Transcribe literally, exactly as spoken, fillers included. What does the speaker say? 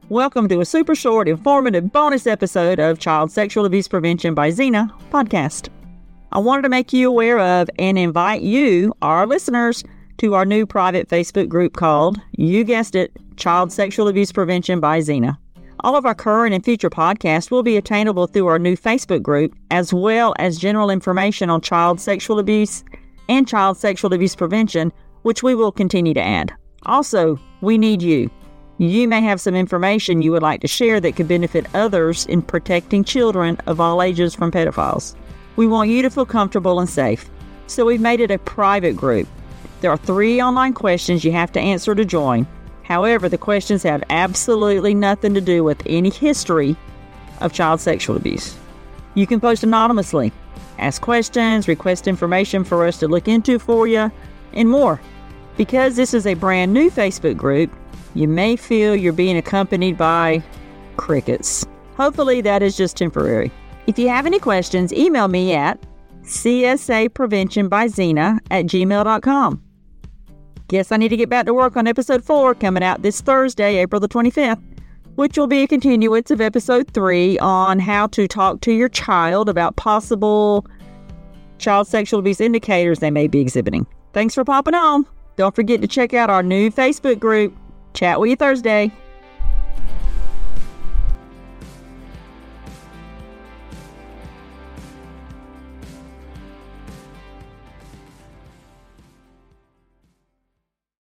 Welcome to a super short, informative bonus episode of Child Sexual Abuse Prevention by Xena podcast. I wanted to make you aware of and invite you, our listeners, to our new private Facebook group called, you guessed it, Child Sexual Abuse Prevention by Xena. All of our current and future podcasts will be attainable through our new Facebook group, as well as general information on child sexual abuse and child sexual abuse prevention, which we will continue to add. Also, we need you. You may have some information you would like to share that could benefit others in protecting children of all ages from pedophiles. We want you to feel comfortable and safe, so we've made it a private group. There are three online questions you have to answer to join. However, the questions have absolutely nothing to do with any history of child sexual abuse. You can post anonymously, ask questions, request information for us to look into for you, and more. Because this is a brand new Facebook group, you may feel you're being accompanied by crickets. Hopefully that is just temporary. If you have any questions, email me at c s a prevention by xena at gmail dot com. Guess I need to get back to work on episode four coming out this Thursday, April the twenty-fifth, which will be a continuance of episode three on how to talk to your child about possible child sexual abuse indicators they may be exhibiting. Thanks for popping on. Don't forget to check out our new Facebook group. Chat with you Thursday.